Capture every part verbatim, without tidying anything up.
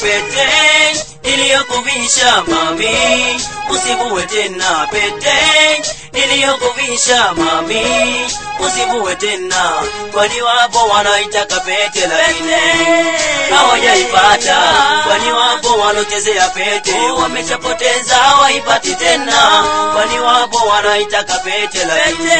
pete iliyokuvisha mami, usivue tena. Pete iliyokuvisha mami, usivue tena. Kwani wapo wanaitaka pete lakini hawajaipata. Kwani wapo wanochezea pete wameshapoteza hawaipati tena. Kwani wapo wanaitaka pete lakini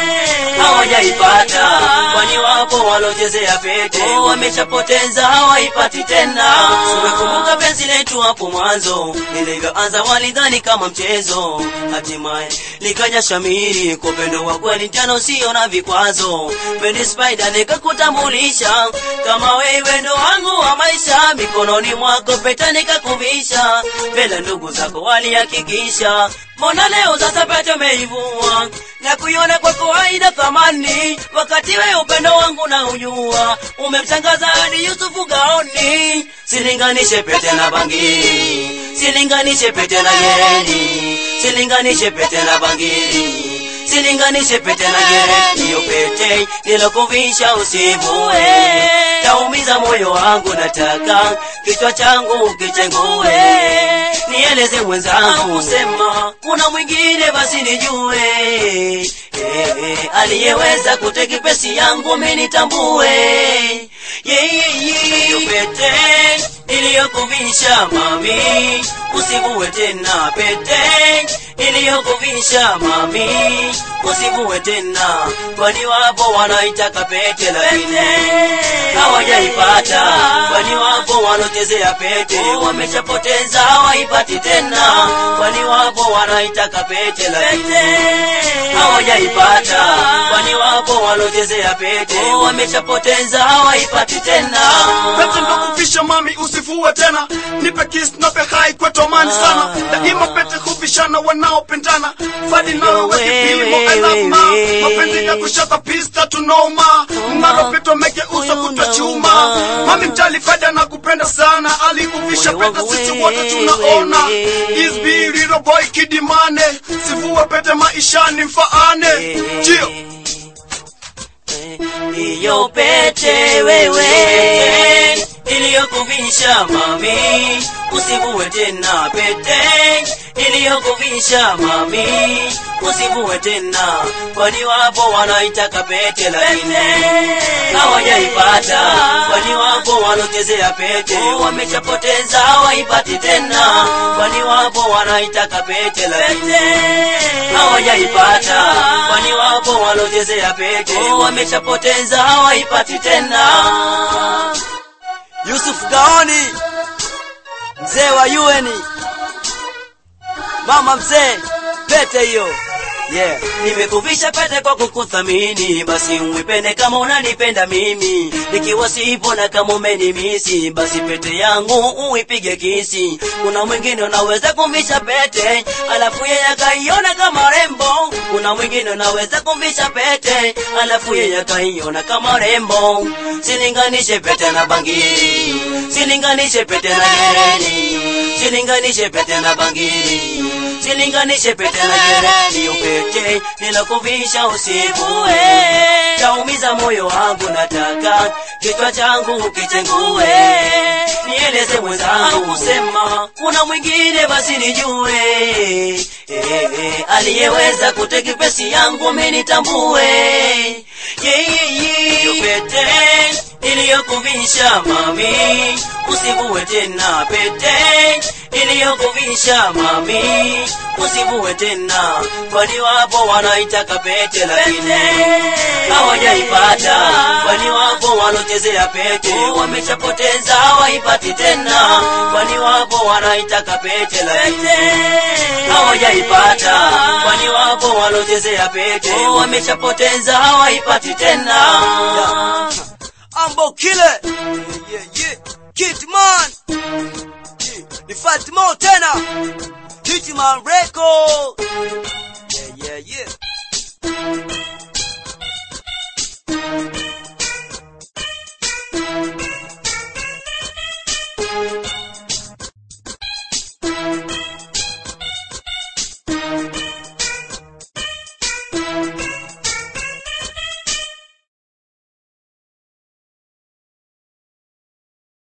hawajaipata. Kwani wapo wanochezea pete wameshapoteza hawaipati tena. Umekumbuka penzi letu hapo mwanzo, nilivyoanza walidhani kama mchezo, hatimaye likaja shamiri kwa upendo wa kweli tano sio na vikwazo. Bendi Spider nikakutambulisha kama wewe ndo wangu wa maisha, mikononi mwako pete nikakuvisha, mbele ndugu zako walihakikisha. Mbona leo sasa pete umeivua na kuiona kwa kawaida thamani, wakati wewe upendo wangu na ujua umemtangaza hadi Yusufu gaoni. Silinganishe pete na bangili, silinganishe pete na yeni, silinganishe pete na bangili, silinganishe pete na yeni. Hiyo pete nilokuvisha usivue, taumiza moyo wangu, nataka kichwa changu kichengue. Nieleze mwenzangu, sema kuna mwingine basi nijue, eh, eh, aliyeweza kuteki pesi yangu mimi nitambue. Yeah, yeah, yeah. Hiyo pete iliyokuvisha mami, usivue tena. Pete iliyokuvisha mami, usivue tena. Kwani wapo wanaitaka pete lakini hawajaipata. Kwani wapo wanochezea pete wameshapoteza hawaipati tena. Kwani wapo wanaitaka pete lakini hawajaipata. Kwani wapo wanochezea pete wameshapoteza hawaipati tena. Pete ndokufisha mami, usivue tena. Nipe kiss nape hai kwa tomani sana. Daima pete huvishana wanaopendana. Fadi nalo weke pimo I love ma. Mapenzi ya kushata pista tunoma. Nalo pete meke uso kutwa chuma. Mami mjali fadi na kupenda sana. Alikuvisha pete sisi wote tunaona. Is be little boy kidimane. Sivue pete maishani mfaane. Jio hiyo pete wewe iliyokuvisha mami, usivue tena. Pete iliyokuvisha mami, usivue tena. Kwani wapo wanaitaka pete lakini hawajaipata. Kwani wapo wanochezea pete wameshapoteza hawaipati tena. Kwani wapo wanaitaka pete lakini hawajaipata. Kwani wapo wanochezea pete wameshapoteza hawaipati tena. Yusuf Gaoni, mzee wa U N, mama mzee, pete hiyo. Yeah, nimekuvisha pete kwa kukuthamini, basi uipende kama unanipenda mimi. Nikiwa sipo na kama umenimisi, basi pete yangu uipige kisi. Kuna mwingine unaweza kuvisha pete alafu yeye akaiona kama rembo. Kuna mwingine unaweza kuvisha pete alafu yeye akaiona kama rembo. Silinganishe pete na bangili, silinganishe pete na yeni, silinganishe pete na bangili, silinganishe pete na yeni. Pete nilokuvisha usivue, taumiza moyo wangu, nataka kichwa changu kichengue. Nieleze mwenzangu, sema kuna mwingine basi nijue, eh, eh, aliyeweza kuteki pesi yangu mimi nitambue. Yeah, yeah, yeah. Hiyo pete iliyokuvisha mami, usivue tena. Pete iliyokuvisha mami, usivue tena. Kwani wapo wanaitaka pete lakini hawajaipata. Kwani wapo wanochezea pete wameshapoteza hawaipati tena. Kwani wapo wanaitaka pete lakini hawajaipata. Kwani wapo wanochezea pete wameshapoteza hawaipati tena. Ambo kile, yeah yeah, Kitman, yeah, ni Fatimo tena, Hitman Record.